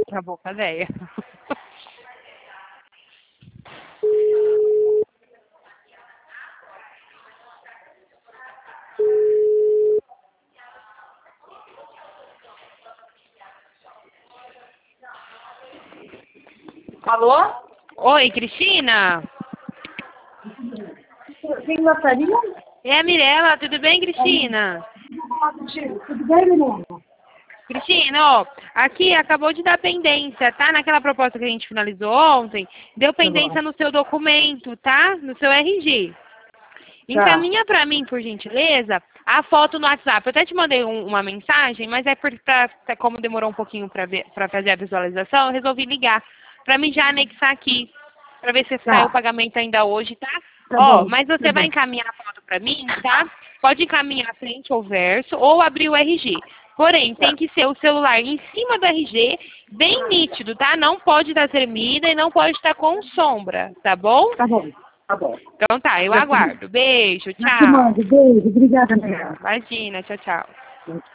Que a boca velha. Alô? Oi, Cristina? Quem gostaria? É a Mirella, tudo bem, Cristina? Tudo bem, menina? Cristina, ó, aqui acabou de dar pendência, tá? Naquela proposta que a gente finalizou ontem, deu pendência no seu documento, tá? No seu RG. Tá. Encaminha pra mim, por gentileza, a foto no WhatsApp. Eu até te mandei uma mensagem, mas é como demorou um pouquinho pra fazer a visualização, eu resolvi ligar pra mim já anexar aqui, pra ver se saiu o pagamento ainda hoje, tá? Tá Ó, bom. mas você vai encaminhar a foto pra mim, tá? Pode encaminhar a frente ou verso, ou abrir o RG. Porém, tem que ser o celular em cima do RG, bem nítido, tá? Não pode estar tremida e não pode estar com sombra, tá bom? Tá bom. Tá bom. Então tá, eu aguardo. Beijo, Já te tchau. mando. Beijo. Obrigada, menina. Imagina, tchau, tchau.